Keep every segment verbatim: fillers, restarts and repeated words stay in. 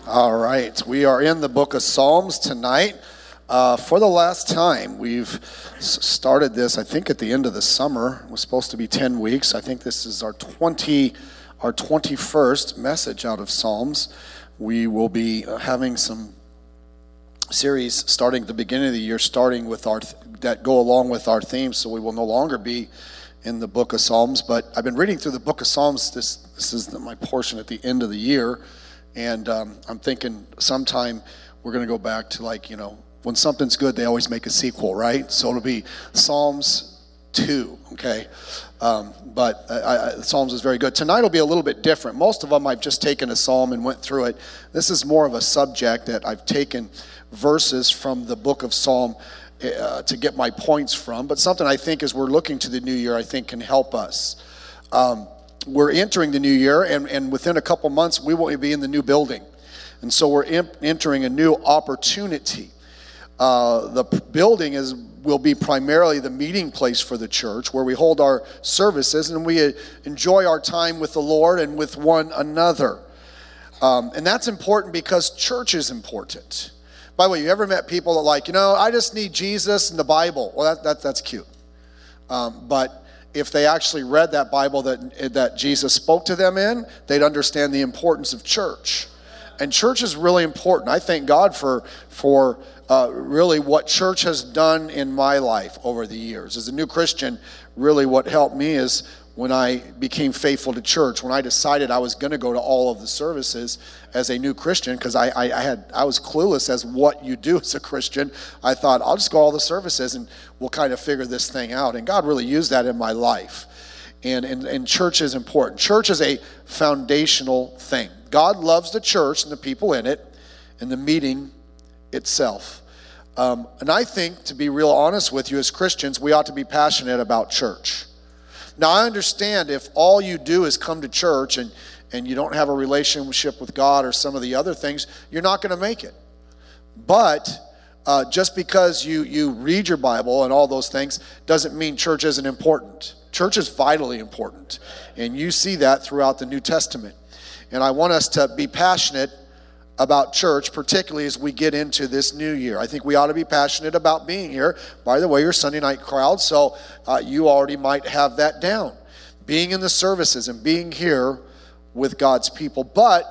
All right, we are in the book of Psalms tonight. Uh, for the last time, we've s- started this, I think, at the end of the summer. It was supposed to be ten weeks. I think this is our twenty, our twenty-first message out of Psalms. We will be having some series starting at the beginning of the year, starting with our th- that go along with our theme. So we will no longer be in the book of Psalms. But I've been reading through the book of Psalms. This this is the, my portion at the end of the year. And um, I'm thinking sometime we're going to go back to, like, you know, when something's good, they always make a sequel, right? So it'll be Psalms two, okay? Um, but I, I, Psalms is very good. Tonight will be a little bit different. Most of them I've just taken a psalm and went through it. This is more of a subject that I've taken verses from the book of Psalm uh, to get my points from. But something I think as we're looking to the new year, I think can help us. Um, We're entering the new year, and, and within a couple months, we will be in the new building. And so we're imp- entering a new opportunity. Uh, the p- building is will be primarily the meeting place for the church, where we hold our services and we uh, enjoy our time with the Lord and with one another. Um, and that's important because church is important. By the way, you ever met people that like, you know, I just need Jesus and the Bible? Well, that, that that's cute. Um, but if they actually read that Bible that that Jesus spoke to them in, they'd understand the importance of church. And church is really important. I thank God for for uh, really what church has done in my life over the years. As a new Christian, really what helped me is when I became faithful to church, when I decided I was going to go to all of the services as a new Christian, because I, I, I had I was clueless as what you do as a Christian. I thought, I'll just go all the services and we'll kind of figure this thing out. And God really used that in my life. And, and, and church is important. Church is a foundational thing. God loves the church and the people in it and the meeting itself. Um, and I think, to be real honest with you, as Christians, we ought to be passionate about church. Now, I understand if all you do is come to church and, and you don't have a relationship with God or some of the other things, you're not going to make it. But uh, just because you, you read your Bible and all those things doesn't mean church isn't important. Church is vitally important. And you see that throughout the New Testament. And I want us to be passionate about church, particularly as we get into this new year. I think we ought to be passionate about being here. By the way, your Sunday night crowd, so uh, you already might have that down. Being in the services and being here with God's people. But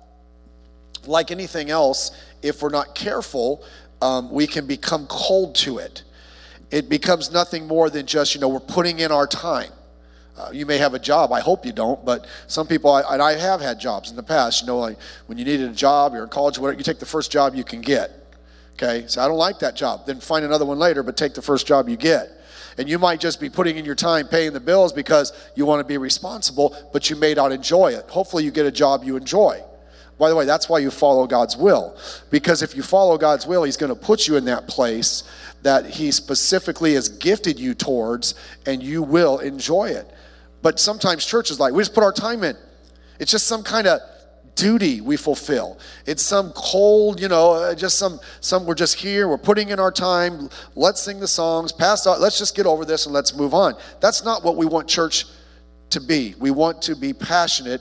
like anything else, if we're not careful, um, we can become cold to it. It becomes nothing more than just, you know, we're putting in our time. Uh, you may have a job. I hope you don't, but some people, I, and I have had jobs in the past, you know, like when you needed a job, you're in college, whatever, you take the first job you can get, okay? So I don't like that job. Then find another one later, but take the first job you get. And you might just be putting in your time paying the bills because you want to be responsible, but you may not enjoy it. Hopefully you get a job you enjoy. By the way, that's why you follow God's will. Because if you follow God's will, he's going to put you in that place that he specifically has gifted you towards, and you will enjoy it. But sometimes church is like, we just put our time in. It's just some kind of duty we fulfill. It's some cold, you know, just some, some we're just here, we're putting in our time, let's sing the songs, pass out, let's just get over this and let's move on. That's not what we want church to be. We want to be passionate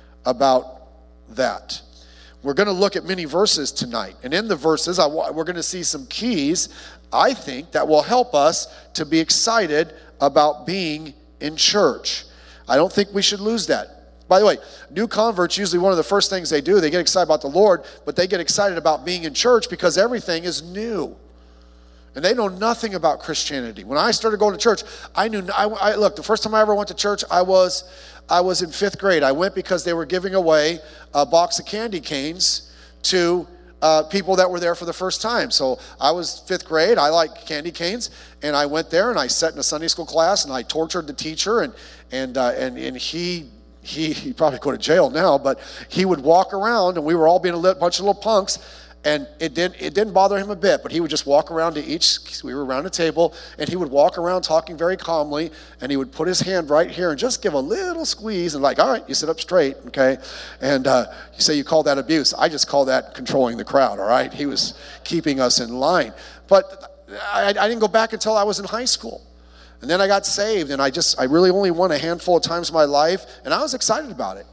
about that. We're going to look at many verses tonight. And in the verses, I, we're going to see some keys, I think, that will help us to be excited about being in church. I don't think we should lose that. By the way, new converts, usually one of the first things they do, they get excited about the Lord, but they get excited about being in church because everything is new. And they know nothing about Christianity. When I started going to church, I knew, I, I look, the first time I ever went to church, I was, I was in fifth grade. I went because they were giving away a box of candy canes to Uh, people that were there for the first time. So I was fifth grade. I liked candy canes, and I went there and I sat in a Sunday school class and I tortured the teacher, and and uh, and and he he he probably go to jail now, but he would walk around and we were all being a bunch of little punks. And it didn't it didn't bother him a bit, but he would just walk around to each, we were around a table, and he would walk around talking very calmly, and he would put his hand right here and just give a little squeeze, and like, all right, you sit up straight, okay? And uh, you say you call that abuse. I just call that controlling the crowd, all right? He was keeping us in line. But I, I didn't go back until I was in high school. And then I got saved, and I just, I really only went a handful of times in my life, and I was excited about it.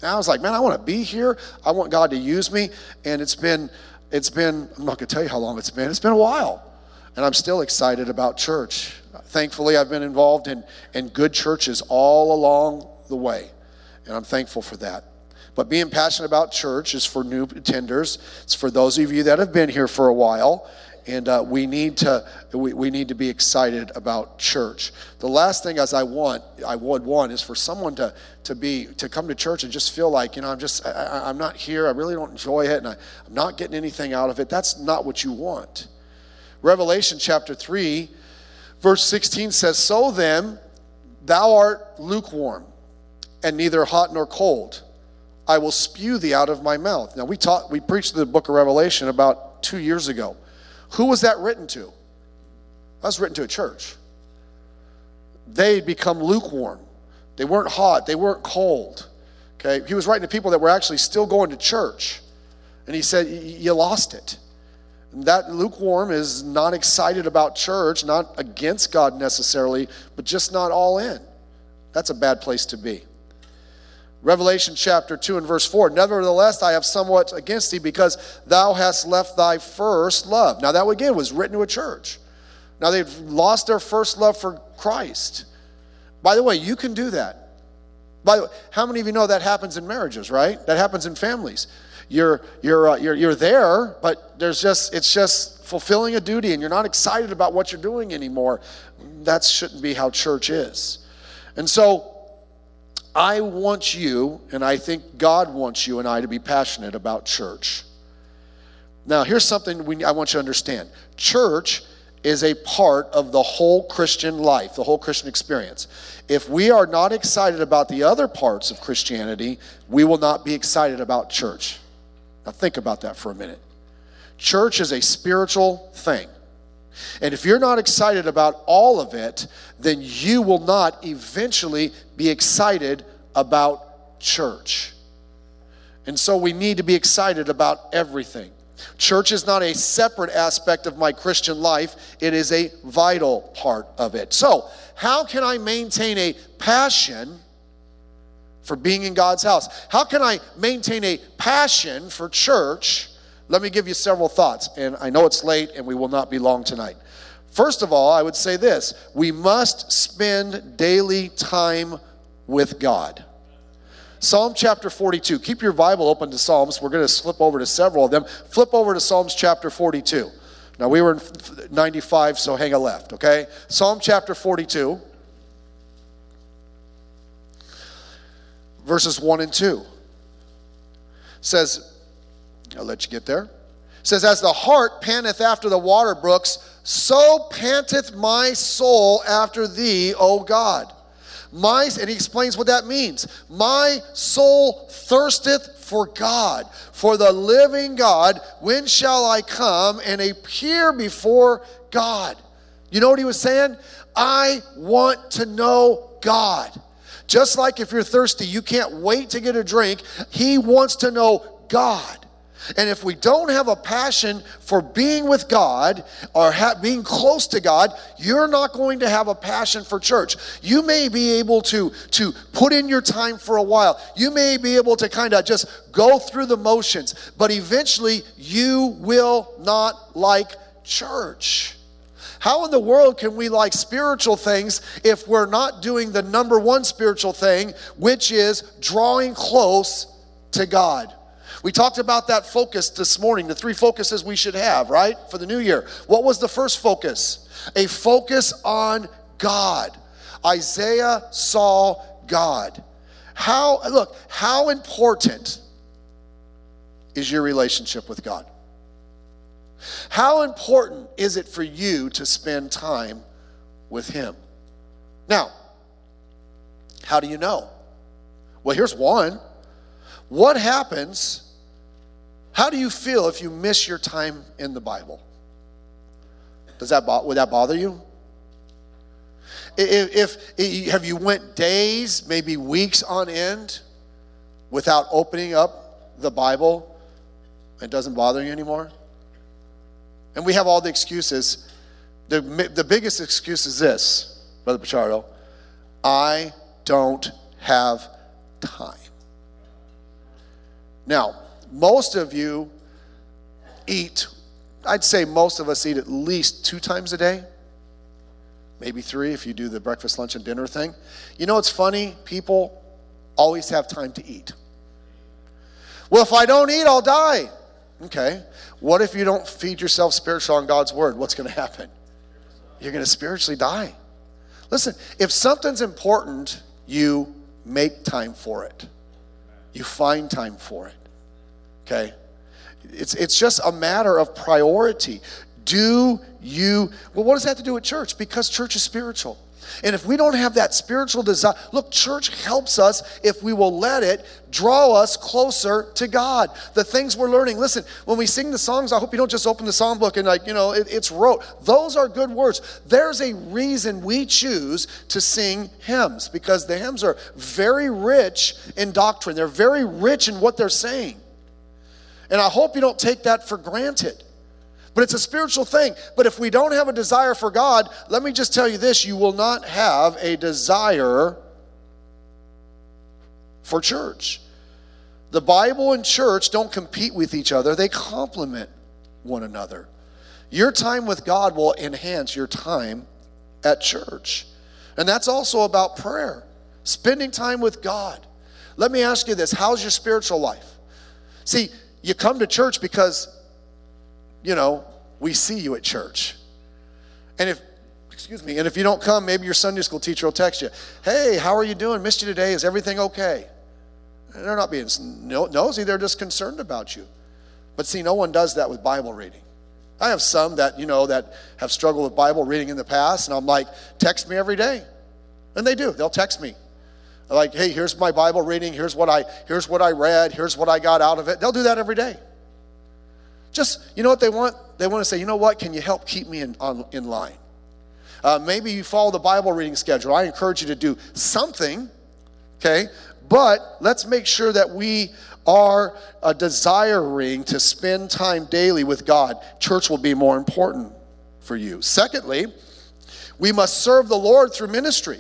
And I was like, man, I want to be here. I want God to use me. And it's been, it's been, I'm not going to tell you how long it's been. It's been a while. And I'm still excited about church. Thankfully, I've been involved in, in good churches all along the way. And I'm thankful for that. But being passionate about church is for new attenders. It's for those of you that have been here for a while. And uh, we need to we, we need to be excited about church. The last thing as I want I would want is for someone to to be to come to church and just feel like, you know, I'm just I, I'm not here. I really don't enjoy it, and I, I'm not getting anything out of it. That's not what you want. Revelation chapter three, verse sixteen says, "So then, thou art lukewarm, and neither hot nor cold. I will spew thee out of my mouth." Now we taught we preached the book of Revelation about two years ago. Who was that written to? That was written to a church. They'd become lukewarm. They weren't hot. They weren't cold. Okay, he was writing to people that were actually still going to church. And he said, you lost it. And that lukewarm is not excited about church, not against God necessarily, but just not all in. That's a bad place to be. Revelation chapter two and verse four, "Nevertheless, I have somewhat against thee, because thou hast left thy first love." Now that again was written to a church. Now they've lost their first love for Christ. By the way, you can do that. By the way, how many of you know that happens in marriages, right? That happens in families. You're you're uh, you're you're there, but there's just it's just fulfilling a duty, and you're not excited about what you're doing anymore. That shouldn't be how church is. And so I want you, and I think God wants you and I to be passionate about church. Now, here's something we, I want you to understand. Church is a part of the whole Christian life, the whole Christian experience. If we are not excited about the other parts of Christianity, we will not be excited about church. Now, think about that for a minute. Church is a spiritual thing. And if you're not excited about all of it, then you will not eventually be excited about church. And so we need to be excited about everything. Church is not a separate aspect of my Christian life. It is a vital part of it. So, how can I maintain a passion for being in God's house? How can I maintain a passion for church? Let me give you several thoughts, and I know it's late and we will not be long tonight. First of all, I would say this: we must spend daily time with God. Psalm chapter forty-two. Keep your Bible open to Psalms. We're going to flip over to several of them. Flip over to Psalms chapter forty-two. Now, we were in ninety-five, so hang a left, okay? Psalm chapter forty-two, verses one and two. Says, I'll let you get there. It says, "As the hart panteth after the water brooks, so panteth my soul after thee, O God. My," and he explains what that means. "My soul thirsteth for God, for the living God. When shall I come and appear before God?" You know what he was saying? I want to know God. Just like if you're thirsty, you can't wait to get a drink. He wants to know God. And if we don't have a passion for being with God or ha- being close to God, you're not going to have a passion for church. You may be able to, to put in your time for a while. You may be able to kind of just go through the motions, but eventually you will not like church. How in the world can we like spiritual things if we're not doing the number one spiritual thing, which is drawing close to God? We talked about that focus this morning, the three focuses we should have, right, for the new year. What was the first focus? A focus on God. Isaiah saw God. How, look, how important is your relationship with God? How important is it for you to spend time with Him? Now, how do you know? Well, here's one. What happens? How do you feel if you miss your time in the Bible? Does that would that bother you? If, if have you went days, maybe weeks on end, without opening up the Bible, and it doesn't bother you anymore? And we have all the excuses. The, the biggest excuse is this, Brother Pichardo: I don't have time. Now, most of you eat, I'd say most of us eat at least two times a day, maybe three if you do the breakfast, lunch, and dinner thing. You know what's funny? People always have time to eat. Well, if I don't eat, I'll die. Okay. What if you don't feed yourself spiritual on God's word? What's going to happen? You're going to spiritually die. Listen, if something's important, you make time for it. You find time for it. Okay? It's it's just a matter of priority. Do you, well, what does that have to do with church? Because church is spiritual. And if we don't have that spiritual desire, look, church helps us if we will let it draw us closer to God. The things we're learning. Listen, when we sing the songs, I hope you don't just open the song book and like, you know, it, it's rote. Those are good words. There's a reason we choose to sing hymns, because the hymns are very rich in doctrine. They're very rich in what they're saying. And I hope you don't take that for granted. But it's a spiritual thing. But if we don't have a desire for God, let me just tell you this, you will not have a desire for church. The Bible and church don't compete with each other. They complement one another. Your time with God will enhance your time at church. And that's also about prayer. Spending time with God. Let me ask you this, how's your spiritual life? See, you come to church because, you know, we see you at church. And if, excuse me, and if you don't come, maybe your Sunday school teacher will text you, hey, how are you doing? Missed you today. Is everything okay? And they're not being nosy. They're just concerned about you. But see, no one does that with Bible reading. I have some that, you know, that have struggled with Bible reading in the past, and I'm like, text me every day. And they do. They'll text me. They're like, hey, here's my Bible reading. Here's what I, here's what I read. Here's what I got out of it. They'll do that every day. Just, you know what they want? They want to say, you know what, can you help keep me in, on, in line? Uh, maybe you follow the Bible reading schedule. I encourage you to do something, okay? But let's make sure that we are uh, desiring to spend time daily with God. Church will be more important for you. Secondly, we must serve the Lord through ministry.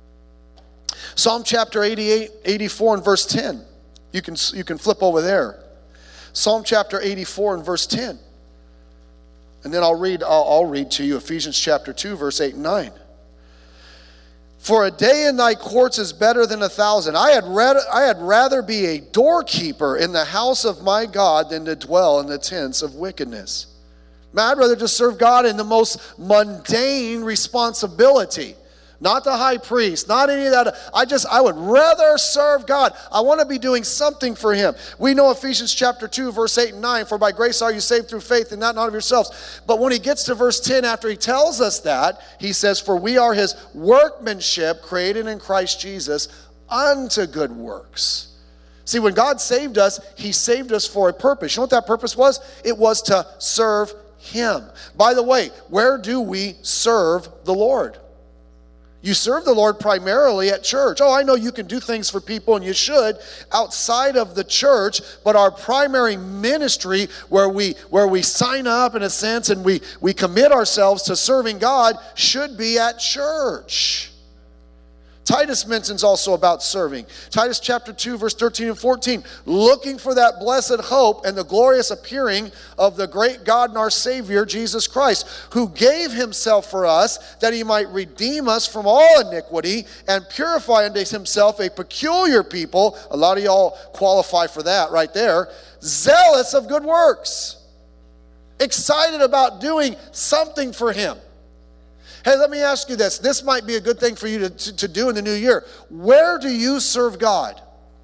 Psalm chapter eighty-eight, eighty-four and verse ten. You can, you can flip over there. Psalm chapter eighty-four and verse ten. And then I'll read, I'll, I'll read to you Ephesians chapter two, verse eight and nine. For a day in thy courts is better than a thousand. I had, read, I had rather be a doorkeeper in the house of my God than to dwell in the tents of wickedness. Man, I'd rather just serve God in the most mundane responsibility. Not the high priest, not any of that. I just, I would rather serve God. I want to be doing something for him. We know Ephesians chapter two, verse eight and nine, for by grace are you saved through faith and that not of yourselves. But when he gets to verse ten, after he tells us that, he says, for we are his workmanship created in Christ Jesus unto good works. See, when God saved us, he saved us for a purpose. You know what that purpose was? It was to serve him. By the way, where do we serve the Lord? You serve the Lord primarily at church. Oh, I know you can do things for people, and you should, outside of the church, but our primary ministry where we where we sign up in a sense and we, we commit ourselves to serving God should be at church. Titus mentions also about serving. Titus chapter two, verse thirteen and fourteen. Looking for that blessed hope and the glorious appearing of the great God and our Savior, Jesus Christ, who gave himself for us that he might redeem us from all iniquity and purify unto himself a peculiar people. A lot of y'all qualify for that right there. Zealous of good works. Excited about doing something for him. Hey, let me ask you this. This might be a good thing for you to, to, to do in the new year. Where do you serve God?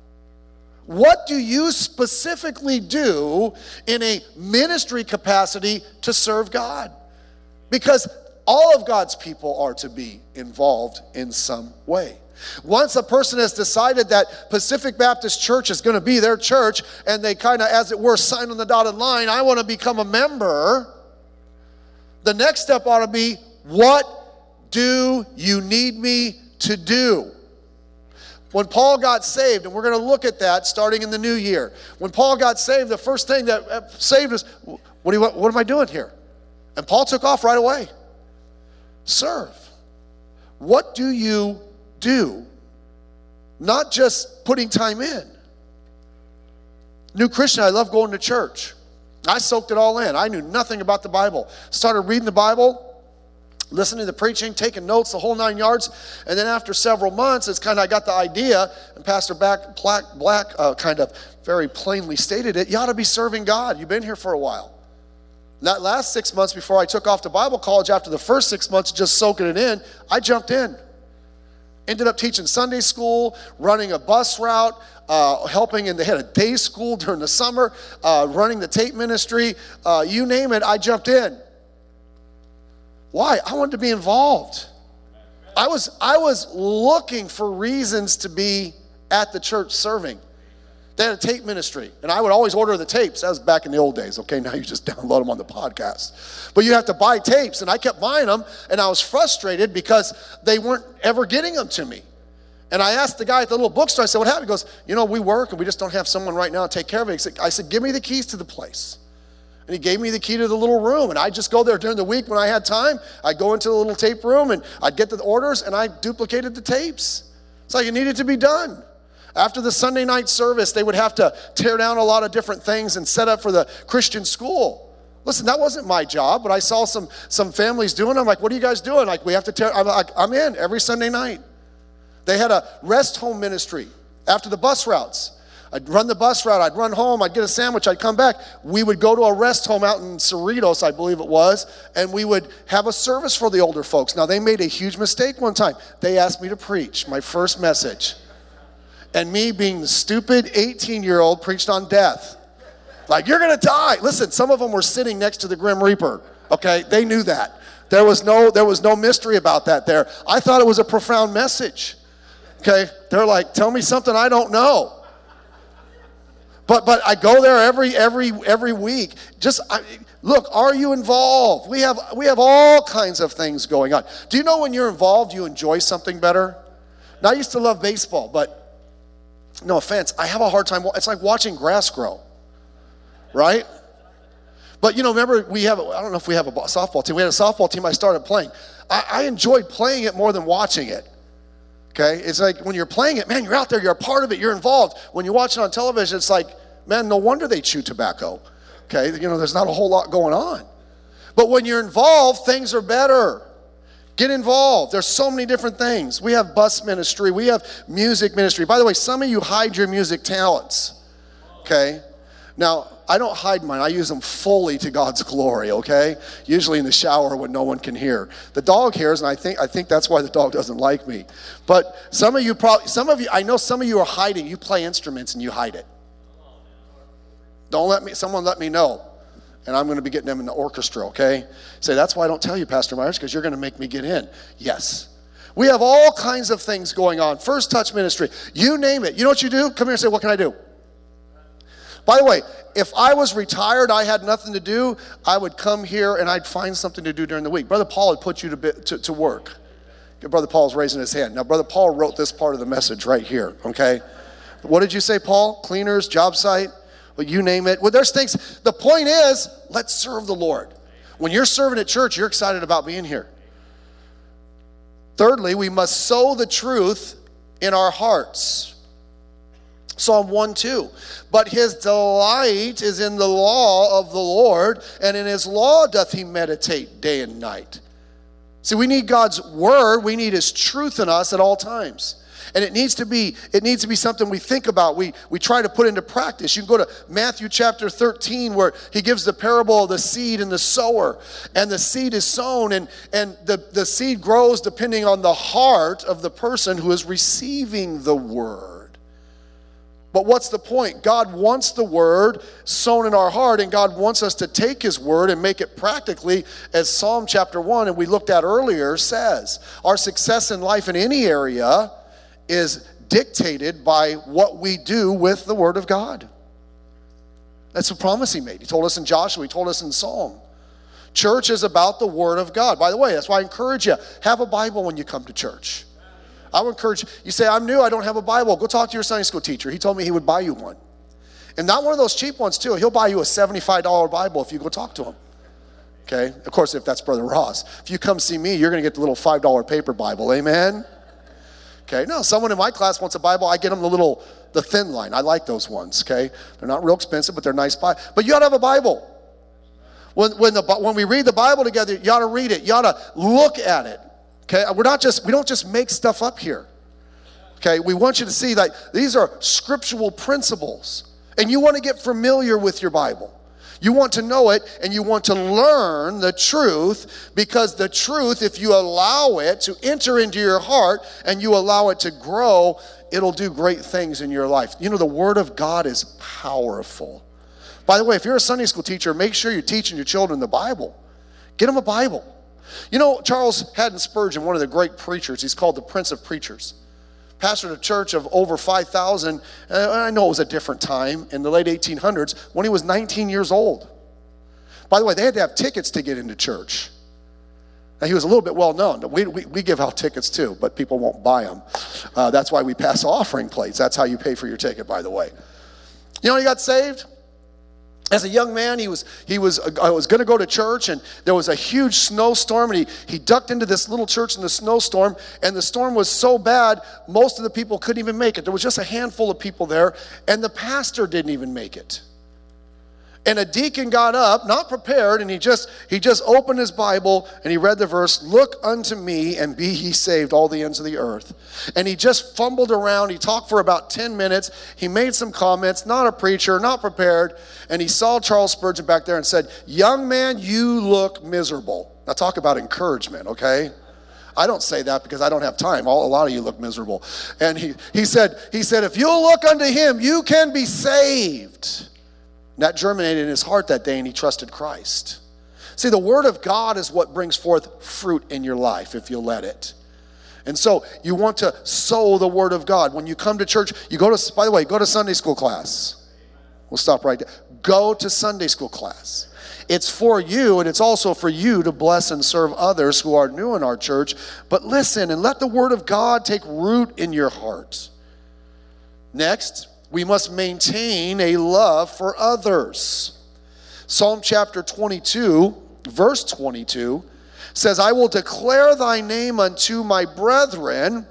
What do you specifically do in a ministry capacity to serve God? Because all of God's people are to be involved in some way. Once a person has decided that Pacific Baptist Church is going to be their church, and they kind of, as it were, sign on the dotted line, I want to become a member, the next step ought to be, what do you need me to do? When Paul got saved, and we're going to look at that starting in the new year. When Paul got saved, the first thing that saved us, what, do you, what am I doing here? And Paul took off right away. Serve. What do you do? Not just putting time in. New Christian, I love going to church. I soaked it all in. I knew nothing about the Bible. Started reading the Bible, listening to the preaching, taking notes, the whole nine yards. And then after several months, it's kind of, I got the idea, and Pastor Black, Black, Black uh, kind of very plainly stated it, you ought to be serving God. You've been here for a while. That last six months before I took off to Bible college, after the first six months just soaking it in, I jumped in. Ended up teaching Sunday school, running a bus route, uh, helping in the head of day school during the summer, uh, running the tape ministry. Uh, you name it, I jumped in. Why? I wanted to be involved. I was, I was looking for reasons to be at the church serving. They had a tape ministry, and I would always order the tapes. That was back in the old days, okay? Now you just download them on the podcast. But you have to buy tapes, and I kept buying them, and I was frustrated because they weren't ever getting them to me. And I asked the guy at the little bookstore, I said, what happened? He goes, you know, we work, and we just don't have someone right now to take care of it. He said, I said, give me the keys to the place. And he gave me the key to the little room, and I'd just go there during the week when I had time. I'd go into the little tape room, and I'd get the orders, and I duplicated the tapes. It's like it needed to be done. After the Sunday night service, they would have to tear down a lot of different things and set up for the Christian school. Listen, that wasn't my job, but I saw some, some families doing it. I'm like, what are you guys doing? Like, we have to tear, I'm like, I'm in every Sunday night. They had a rest home ministry after the bus routes. I'd run the bus route, I'd run home, I'd get a sandwich, I'd come back. We would go to a rest home out in Cerritos, I believe it was, and we would have a service for the older folks. Now, they made a huge mistake one time. They asked me to preach my first message. And me being the stupid eighteen-year-old preached on death. Like, you're going to die. Listen, some of them were sitting next to the Grim Reaper, okay? They knew that. There was no, there was no mystery about that there. I thought it was a profound message, okay? They're like, tell me something I don't know. But but I go there every every every week. Just I, look, are you involved? We have we have all kinds of things going on. Do you know when you're involved, you enjoy something better? Now, I used to love baseball, but no offense, I have a hard time. It's like watching grass grow, right? But, you know, remember we have, I don't know if we have a softball team. We had a softball team I started playing. I, I enjoyed playing it more than watching it, okay? It's like when you're playing it, man, you're out there, you're a part of it, you're involved. When you watch it on television, it's like, man, no wonder they chew tobacco, okay? You know, there's not a whole lot going on. But when you're involved, things are better. Get involved. There's so many different things. We have bus ministry. We have music ministry. By the way, some of you hide your music talents, okay? Now, I don't hide mine. I use them fully to God's glory, okay? Usually in the shower when no one can hear. The dog hears, and I think I think that's why the dog doesn't like me. But some of you probably, some of you, I know some of you are hiding. You play instruments and you hide it. Don't let me, someone let me know. And I'm going to be getting them in the orchestra, okay? Say, that's why I don't tell you, Pastor Myers, because you're going to make me get in. Yes. We have all kinds of things going on. First Touch Ministry. You name it. You know what you do? Come here and say, what can I do? By the way, if I was retired, I had nothing to do, I would come here and I'd find something to do during the week. Brother Paul would put you to, bit, to, to work. Brother Paul's raising his hand. Now, Brother Paul wrote this part of the message right here, okay? What did you say, Paul? Cleaners, job site? Well, you name it. Well, there's things. The point is, let's serve the Lord. When you're serving at church, you're excited about being here. Thirdly, we must sow the truth in our hearts. Psalm one two. But his delight is in the law of the Lord, and in his law doth he meditate day and night. See, we need God's word. We need his truth in us at all times. And it needs to be, it needs to be something we think about. We we try to put into practice. You can go to Matthew chapter thirteen where he gives the parable of the seed and the sower. And the seed is sown and, and the, the seed grows depending on the heart of the person who is receiving the word. But what's the point? God wants the word sown in our heart, and God wants us to take his word and make it practically, as Psalm chapter one, and we looked at earlier, says. Our success in life in any area is dictated by what we do with the word of God. That's a promise he made. He told us in Joshua, he told us in Psalm. Church is about the word of God. By the way, that's why I encourage you, have a Bible when you come to church. I would encourage you, you say, I'm new, I don't have a Bible. Go talk to your Sunday school teacher. He told me he would buy you one. And not one of those cheap ones too. He'll buy you a seventy-five dollar Bible if you go talk to him. Okay? Of course, if that's Brother Ross. If you come see me, you're going to get the little five dollar paper Bible. Amen? Okay, no, someone in my class wants a Bible, I get them the little the thin line. I like those ones, okay? They're not real expensive, but they're nice buy. But you ought to have a Bible. When, when, the, when we read the Bible together, you ought to read it. You ought to look at it, okay? We're not just, we don't just make stuff up here, okay? We want you to see that these are scriptural principles, and you want to get familiar with your Bible. You want to know it, and you want to learn the truth, because the truth, if you allow it to enter into your heart and you allow it to grow, it'll do great things in your life. You know, the Word of God is powerful. By the way, if you're a Sunday school teacher, make sure you're teaching your children the Bible. Get them a Bible. You know, Charles Haddon Spurgeon, one of the great preachers, he's called the Prince of Preachers. Pastored a church of over five thousand. I know it was a different time in the late eighteen hundreds when he was nineteen years old. By the way, they had to have tickets to get into church. Now, he was a little bit well known. We, we, we give out tickets too, but people won't buy them. Uh, that's why we pass offering plates. That's how you pay for your ticket, by the way. You know, he got saved. As a young man, he was he was I was going to go to church, and there was a huge snowstorm, and he, he ducked into this little church in the snowstorm, and the storm was so bad, most of the people couldn't even make it. There was just a handful of people there, and the pastor didn't even make it. And a deacon got up, not prepared, and he just he just opened his Bible, and he read the verse, "Look unto me, and be ye saved, all the ends of the earth." And he just fumbled around. He talked for about ten minutes. He made some comments, not a preacher, not prepared. And he saw Charles Spurgeon back there and said, "Young man, you look miserable." Now talk about encouragement, okay? I don't say that because I don't have time. All, a lot of you look miserable. And he, he said, he said, "If you'll look unto him, you can be saved." And that germinated in his heart that day, and he trusted Christ. See, the Word of God is what brings forth fruit in your life if you'll let it. And so you want to sow the Word of God. When you come to church, you go to, by the way, go to Sunday school class. We'll stop right there. Go to Sunday school class. It's for you, and it's also for you to bless and serve others who are new in our church. But listen and let the Word of God take root in your heart. Next, we must maintain a love for others. Psalm chapter twenty-two, verse twenty-two says, "I will declare thy name unto my brethren.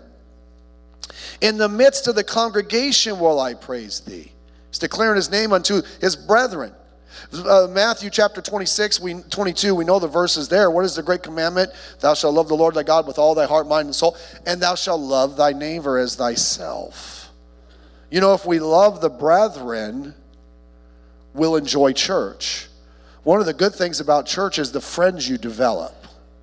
In the midst of the congregation will I praise thee." He's declaring his name unto his brethren. Uh, Matthew chapter twenty-six, we, twenty-two, we know the verses there. What is the great commandment? Thou shalt love the Lord thy God with all thy heart, mind, and soul, and thou shalt love thy neighbor as thyself. You know, if we love the brethren, we'll enjoy church. One of the good things about church is the friends you develop.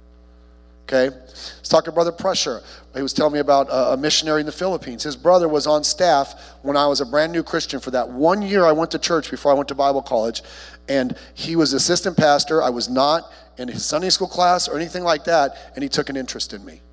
Okay? Let's talk to Brother Pressure. He was telling me about a missionary in the Philippines. His brother was on staff when I was a brand new Christian. For that one year I went to church before I went to Bible college. And he was assistant pastor. I was not in his Sunday school class or anything like that. And he took an interest in me.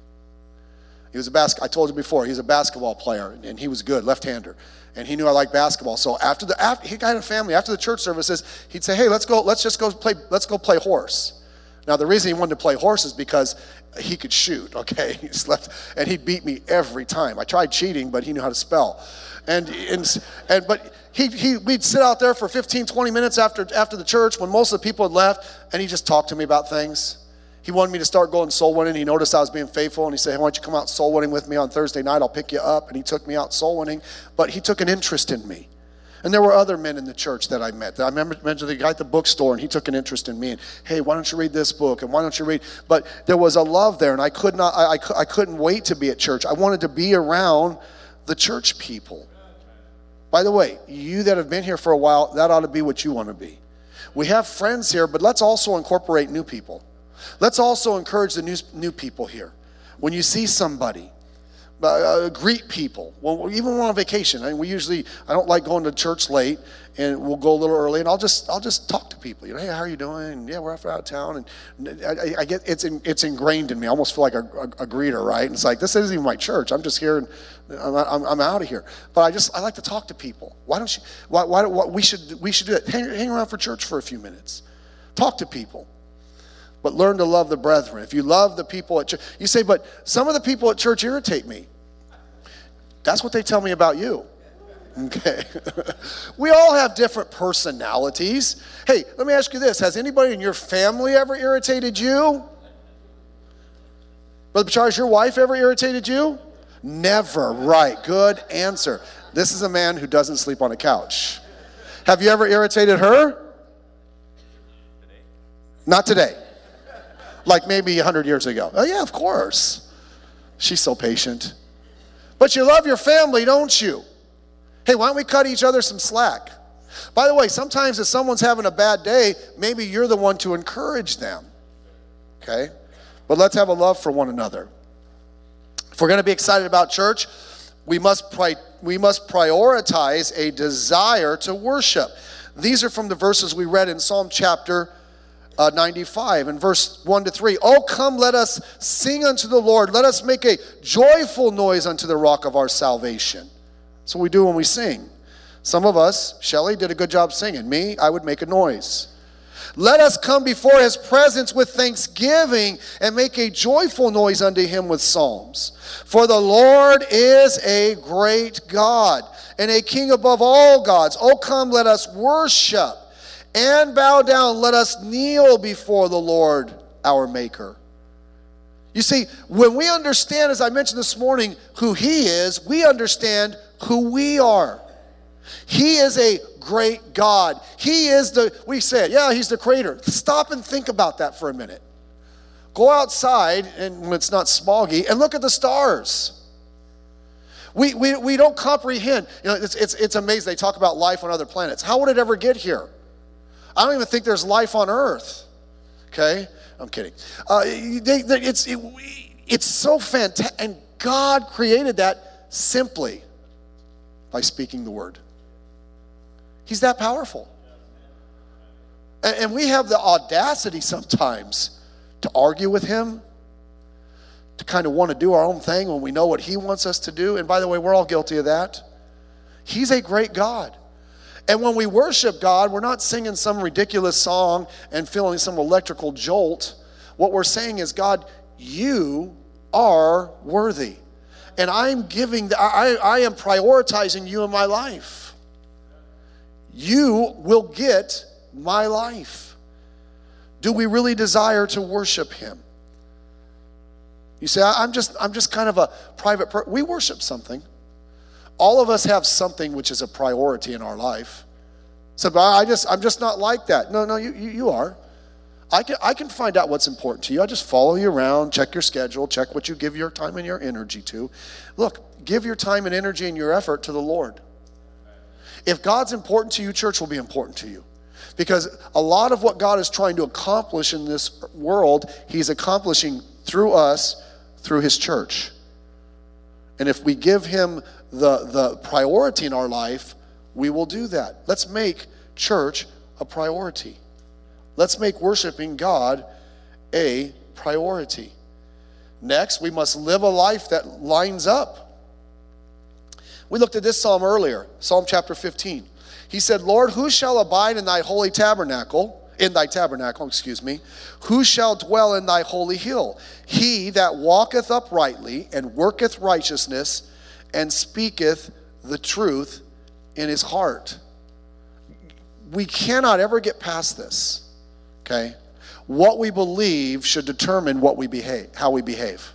He was a bas- I told you before, he's a basketball player, and he was good, left-hander. And he knew I liked basketball. So after the after, he got a family, after the church services, he'd say, "Hey, let's go, let's just go play, let's go play horse." Now the reason he wanted to play horse is because he could shoot, okay? He just left, and he'd beat me every time. I tried cheating, but he knew how to spell. And and, and but he he we'd sit out there for fifteen, twenty minutes after after the church when most of the people had left, and he just talked to me about things. He wanted me to start going soul winning. He noticed I was being faithful, and he said, "Hey, why don't you come out soul winning with me on Thursday night? I'll pick you up." And he took me out soul winning, but he took an interest in me. And there were other men in the church that I met. I remember mentioned the guy at the bookstore, and he took an interest in me. And, "Hey, why don't you read this book? And why don't you read?" But there was a love there, and I could not. I, I, I couldn't wait to be at church. I wanted to be around the church people. By the way, you that have been here for a while, that ought to be what you want to be. We have friends here, but let's also incorporate new people. Let's also encourage the new, new people here. When you see somebody, uh, greet people. Well, even when we're on vacation, I mean, we usually, I don't like going to church late, and we'll go a little early, and I'll just, I'll just talk to people. You know, "Hey, how are you doing?" And, "Yeah, we're out of town." And I, I get, it's in, it's ingrained in me. I almost feel like a, a, a greeter, right? And it's like, this isn't even my church. I'm just here, and I'm, I'm, I'm out of here. But I just, I like to talk to people. Why don't you? Why, why, why we should, we should do that. Hang, hang around for church for a few minutes. Talk to people. But learn to love the brethren. If you love the people at church, you say, "But some of the people at church irritate me." That's what they tell me about you. Okay. We all have different personalities. Hey, let me ask you this. Has anybody in your family ever irritated you? Brother Charles, your wife ever irritated you? Never. Right. Good answer. This is a man who doesn't sleep on a couch. Have you ever irritated her? Today? Not today. Like maybe a hundred years ago. Oh yeah, of course. She's so patient. But you love your family, don't you? Hey, why don't we cut each other some slack? By the way, sometimes if someone's having a bad day, maybe you're the one to encourage them. Okay? But let's have a love for one another. If we're going to be excited about church, we must pri- we must prioritize a desire to worship. These are from the verses we read in Psalm chapter uh, ninety-five and verse one to three. Oh, come, let us sing unto the Lord. Let us make a joyful noise unto the rock of our salvation. That's what we do when we sing. Some of us, Shelley did a good job singing. Me, I would make a noise. Let us come before his presence with thanksgiving and make a joyful noise unto him with psalms. For the Lord is a great God and a king above all gods. Oh, come, let us worship and bow down. Let us kneel before the Lord, our Maker. You see, when we understand, as I mentioned this morning, who he is, we understand who we are. He is a great God. He is the, we say it, yeah, he's the creator. Stop and think about that for a minute. Go outside, and when it's not smoggy, and look at the stars. We, we, we don't comprehend. You know, it's, it's, it's amazing. They talk about life on other planets. How would it ever get here? I don't even think there's life on Earth. Okay? I'm kidding. Uh, they, they, it's, it, it's so fantastic. And God created that simply by speaking the word. He's that powerful. And, and we have the audacity sometimes to argue with him, to kind of want to do our own thing when we know what he wants us to do. And by the way, we're all guilty of that. He's a great God. And when we worship God, we're not singing some ridiculous song and feeling some electrical jolt. What we're saying is, God, you are worthy. And I'm giving, the, I, I am prioritizing you in my life. You will get my life. Do we really desire to worship him? You say, I'm just, I'm just kind of a private person. We worship something. All of us have something which is a priority in our life. So, but I just, I'm just not like that. No, no, you, you, you are. I can, I can find out what's important to you. I just follow you around, check your schedule, check what you give your time and your energy to. Look, give your time and energy and your effort to the Lord. If God's important to you, church will be important to you. Because a lot of what God is trying to accomplish in this world, he's accomplishing through us, through his church. And if we give him the, the priority in our life, we will do that. Let's make church a priority. Let's make worshiping God a priority. Next, we must live a life that lines up. We looked at this psalm earlier, Psalm chapter fifteen. He said, Lord, who shall abide in thy holy tabernacle, in thy tabernacle, excuse me, who shall dwell in thy holy hill? He that walketh uprightly and worketh righteousness and speaketh the truth in his heart. We cannot ever get past this, okay? What we believe should determine what we behave, how we behave.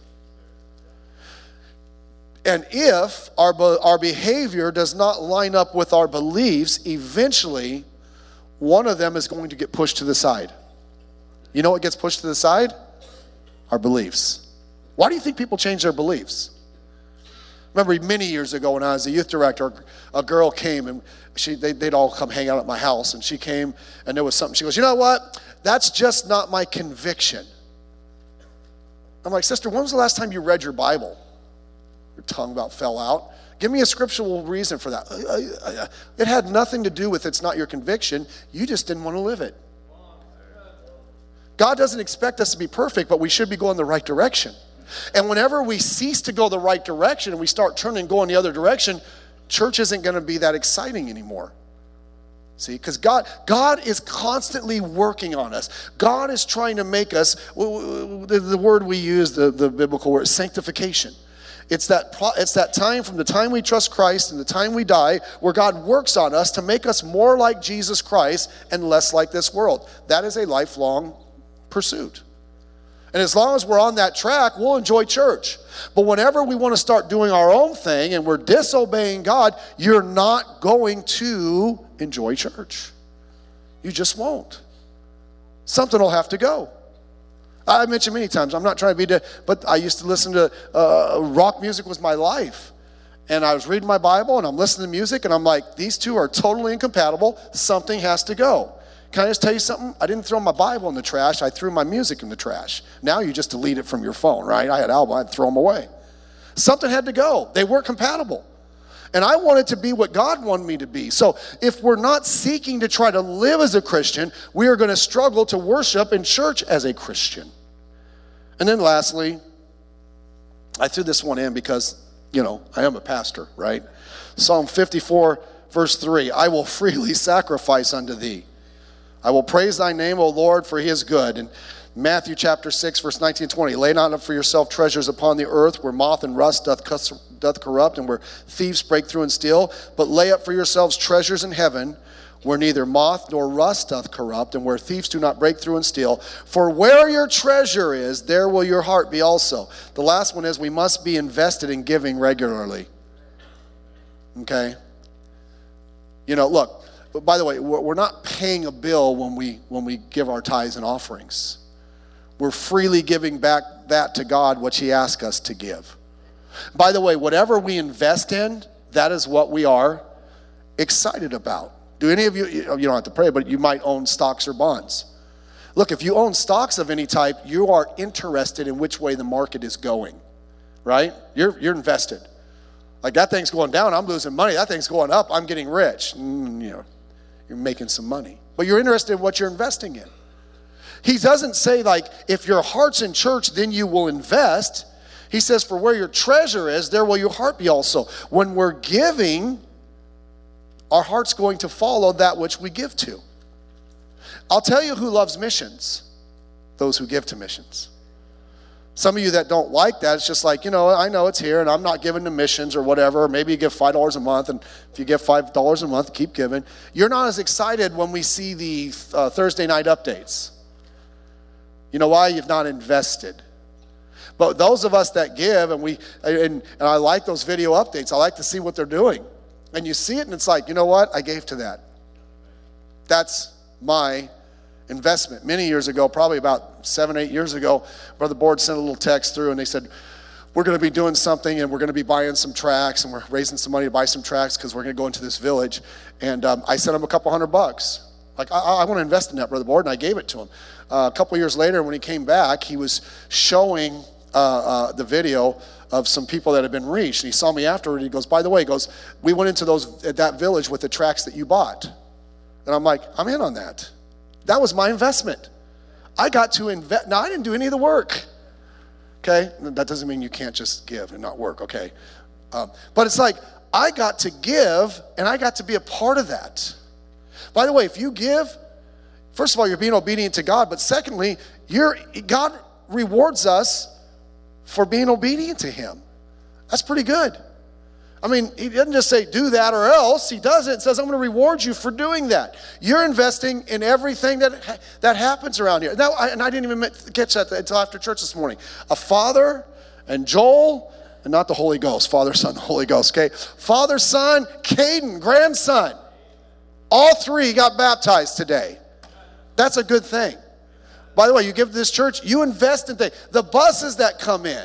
And if our, our behavior does not line up with our beliefs, eventually one of them is going to get pushed to the side. You know what gets pushed to the side? Our beliefs. Why do you think people change their beliefs? Remember many years ago when I was a youth director, a girl came and she they, they'd all come hang out at my house, and she came and there was something. She goes, you know what? That's just not my conviction. I'm like, sister, when was the last time you read your Bible? Your tongue about fell out. Give me a scriptural reason for that. It had nothing to do with it's not your conviction. You just didn't want to live it. God doesn't expect us to be perfect, but we should be going the right direction. And whenever we cease to go the right direction and we start turning and going the other direction, church isn't going to be that exciting anymore. See, because God, God is constantly working on us. God is trying to make us, the, the word we use, the, the biblical word, sanctification. It's that, it's that time from the time we trust Christ and the time we die where God works on us to make us more like Jesus Christ and less like this world. That is a lifelong pursuit. And as long as we're on that track, we'll enjoy church. But whenever we want to start doing our own thing and we're disobeying God, you're not going to enjoy church. You just won't. Something will have to go. I mentioned many times, I'm not trying to be, de- but I used to listen to uh, rock music was my life. And I was reading my Bible and I'm listening to music and I'm like, these two are totally incompatible. Something has to go. Can I just tell you something? I didn't throw my Bible in the trash. I threw my music in the trash. Now you just delete it from your phone, right? I had albums, I'd throw them away. Something had to go. They weren't compatible. And I wanted to be what God wanted me to be. So if we're not seeking to try to live as a Christian, we are going to struggle to worship in church as a Christian. And then lastly, I threw this one in because, you know, I am a pastor, right? Psalm fifty-four, verse three, I will freely sacrifice unto thee. I will praise thy name, O Lord, for he is good. And Matthew chapter six, verse nineteen and twenty, lay not up for yourself treasures upon the earth where moth and rust doth, doth corrupt and where thieves break through and steal, but lay up for yourselves treasures in heaven where neither moth nor rust doth corrupt and where thieves do not break through and steal. For where your treasure is, there will your heart be also. The last one is we must be invested in giving regularly. Okay? You know, look. But by the way, we're not paying a bill when we when we give our tithes and offerings. We're freely giving back that to God, which he asked us to give. By the way, whatever we invest in, that is what we are excited about. Do any of you, you don't have to pray, but you might own stocks or bonds. Look, if you own stocks of any type, you are interested in which way the market is going, right? You're, you're invested. Like that thing's going down, I'm losing money. That thing's going up, I'm getting rich. Mm, you know. You're making some money. But you're interested in what you're investing in. He doesn't say like, if your heart's in church, then you will invest. He says, for where your treasure is, there will your heart be also. When we're giving, our heart's going to follow that which we give to. I'll tell you who loves missions. Those who give to missions. Some of you that don't like that, it's just like, you know, I know it's here and I'm not giving to missions or whatever. Or maybe you give five dollars a month, and if you give five dollars a month, keep giving. You're not as excited when we see the uh, Thursday night updates. You know why? You've not invested. But those of us that give, and we and, and I like those video updates. I like to see what they're doing. And you see it and it's like, you know what? I gave to that. That's my investment. Many years ago, probably about seven, eight years ago, Brother Board sent a little text through and they said, we're going to be doing something and we're going to be buying some tracts and we're raising some money to buy some tracts because we're going to go into this village. And um, I sent him a couple hundred bucks. Like, I, I want to invest in that, Brother Board, and I gave it to him. Uh, a couple years later, when he came back, he was showing uh, uh, the video of some people that had been reached. And he saw me afterward and he goes, by the way, he goes, we went into those at that village with the tracts that you bought. And I'm like, I'm in on that. That was my investment. I got to invest. Now, I didn't do any of the work. Okay? That doesn't mean you can't just give and not work, okay? Um, but it's like, I got to give, and I got to be a part of that. By the way, if you give, first of all, you're being obedient to God, but secondly, you're, God rewards us for being obedient to him. That's pretty good. I mean, he doesn't just say, do that or else. He does it and says, I'm going to reward you for doing that. You're investing in everything that that happens around here. Now, I, and I didn't even catch that until after church this morning. A father and Joel, and not the Holy Ghost. Father, Son, the Holy Ghost, okay? Father, Son, Caden, grandson. All three got baptized today. That's a good thing. By the way, you give to this church, you invest in things. The buses that come in.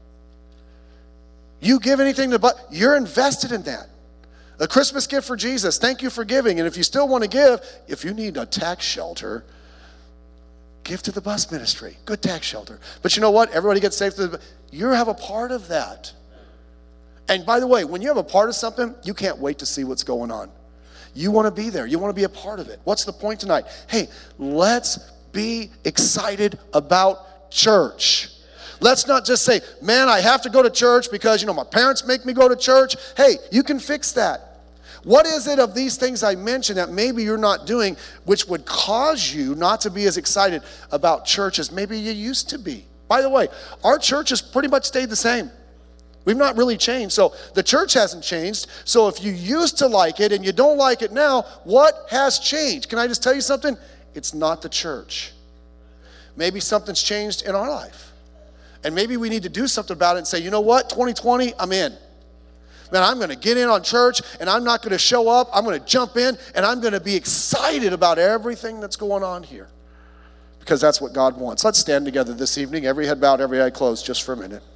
You give anything to, but you're invested in that. A Christmas gift for Jesus. Thank you for giving. And if you still want to give, if you need a tax shelter, give to the bus ministry. Good tax shelter. But you know what? Everybody gets saved. Through the, you have a part of that. And by the way, when you have a part of something, you can't wait to see what's going on. You want to be there. You want to be a part of it. What's the point tonight? Hey, let's be excited about church. Let's not just say, man, I have to go to church because, you know, my parents make me go to church. Hey, you can fix that. What is it of these things I mentioned that maybe you're not doing, which would cause you not to be as excited about church as maybe you used to be? By the way, our church has pretty much stayed the same. We've not really changed. So the church hasn't changed. So if you used to like it and you don't like it now, what has changed? Can I just tell you something? It's not the church. maybe something's changed in our life. And maybe we need to do something about it and say, you know what, twenty twenty, I'm in. Man, I'm going to get in on church, and I'm not going to show up. I'm going to jump in, and I'm going to be excited about everything that's going on here, because that's what God wants. Let's stand together this evening, every head bowed, every eye closed, just for a minute.